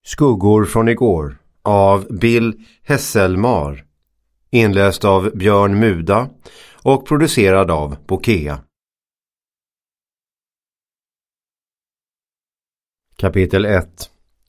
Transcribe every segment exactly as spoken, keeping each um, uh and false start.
Skuggor från igår av Bill Hesselmar, inläst av Björn Muda och producerad av Bokea. Kapitel ett.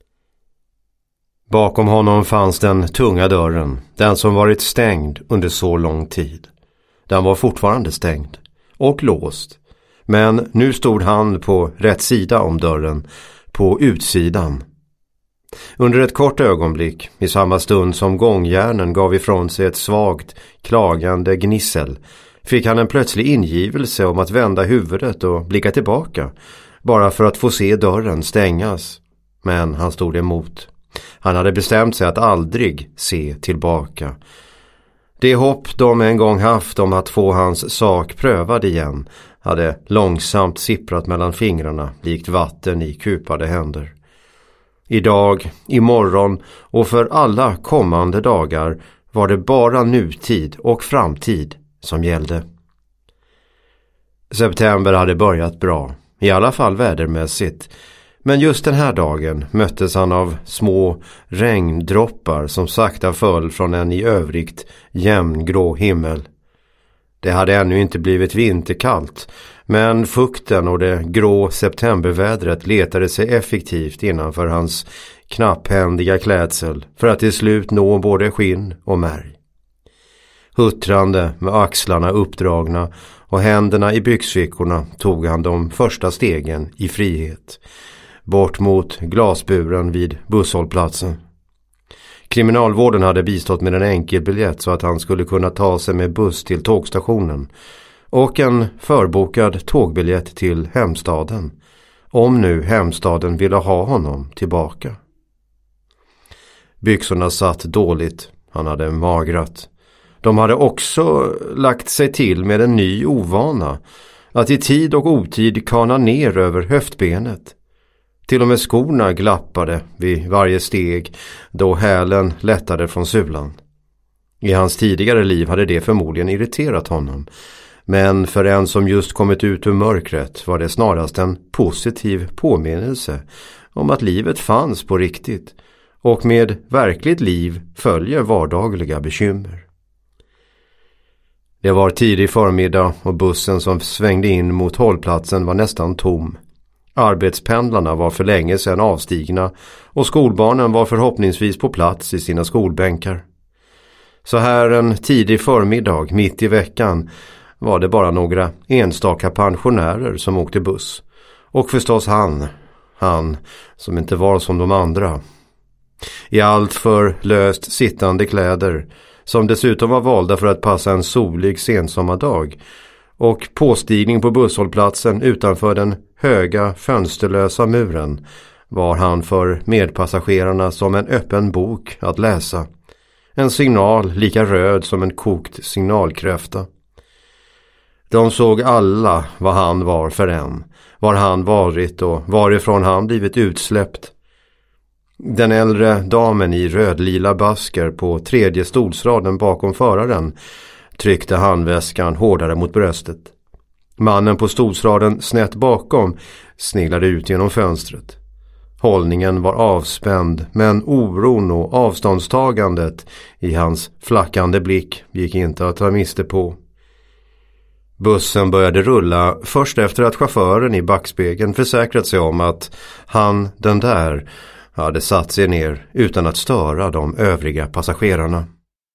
Bakom honom fanns den tunga dörren, den som varit stängd under så lång tid. Den var fortfarande stängd och låst, men nu stod han på rätt sida om dörren, på utsidan. Under ett kort ögonblick, i samma stund som gångjärnen gav ifrån sig ett svagt, klagande gnissel, fick han en plötslig ingivelse om att vända huvudet och blicka tillbaka, bara för att få se dörren stängas. Men han stod emot. Han hade bestämt sig att aldrig se tillbaka. Det hopp de en gång haft om att få hans sak prövad igen hade långsamt sipprat mellan fingrarna, likt vatten i kupade händer. Idag, imorgon och för alla kommande dagar var det bara nutid och framtid som gällde. September hade börjat bra, i alla fall vädermässigt, men just den här dagen möttes han av små regndroppar som sakta föll från en i övrigt jämngrå himmel. Det hade ännu inte blivit vinterkallt, men fukten och det grå septembervädret letade sig effektivt innanför hans knapphändiga klädsel för att till slut nå både skinn och märg. Huttrande med axlarna uppdragna och händerna i byxfickorna tog han de första stegen i frihet, bort mot glasburen vid busshållplatsen. Kriminalvården hade bistått med en enkel biljett så att han skulle kunna ta sig med buss till tågstationen och en förbokad tågbiljett till hemstaden, om nu hemstaden ville ha honom tillbaka. Byxorna satt dåligt, han hade magrat. De hade också lagt sig till med en ny ovana, att i tid och otid kana ner över höftbenet. Till och med skorna glappade vid varje steg då hälen lättade från sulan. I hans tidigare liv hade det förmodligen irriterat honom, men för en som just kommit ut ur mörkret var det snarast en positiv påminnelse om att livet fanns på riktigt, och med verkligt liv följer vardagliga bekymmer. Det var tidig förmiddag och bussen som svängde in mot hållplatsen var nästan tom. Arbetspendlarna var för länge sedan avstigna och skolbarnen var förhoppningsvis på plats i sina skolbänkar. Så här en tidig förmiddag mitt i veckan var det bara några enstaka pensionärer som åkte buss. Och förstås han, han som inte var som de andra. I allt för löst sittande kläder, som dessutom var valda för att passa en solig sensommardag, och påstigning på busshållplatsen utanför den höga fönsterlösa muren, var han för medpassagerarna som en öppen bok att läsa. En signal lika röd som en kokt signalkräfta. De såg alla vad han var för en, var han varit och varifrån han blivit utsläppt. Den äldre damen i rödlila basker på tredje stolsraden bakom föraren tryckte handväskan hårdare mot bröstet. Mannen på stolsraden snett bakom sneglade ut genom fönstret. Hållningen var avspänd, men oron och avståndstagandet i hans flackande blick gick inte att ta miste på. Bussen började rulla först efter att chauffören i backspegeln försäkrat sig om att han, den där, hade satt sig ner utan att störa de övriga passagerarna.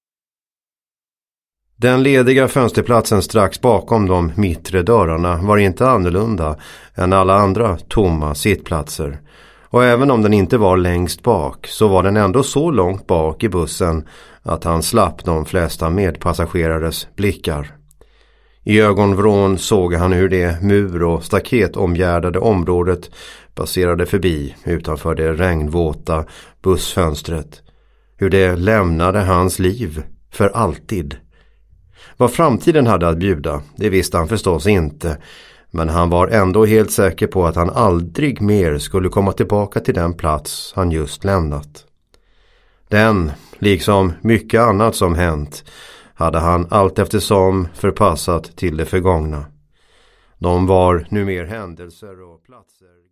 Den lediga fönsterplatsen strax bakom de mittre dörrarna var inte annorlunda än alla andra tomma sittplatser. Och även om den inte var längst bak så var den ändå så långt bak i bussen att han slapp de flesta medpassagerares blickar. I ögonvrån såg han hur det mur- och staketomgärdade området passerade förbi utanför det regnvåta bussfönstret. Hur det lämnade hans liv för alltid. Vad framtiden hade att bjuda, det visste han förstås inte, men han var ändå helt säker på att han aldrig mer skulle komma tillbaka till den plats han just lämnat. Den, liksom mycket annat som hänt, hade han allt eftersom förpassat till det förgångna. De var nu mer händelser och platser.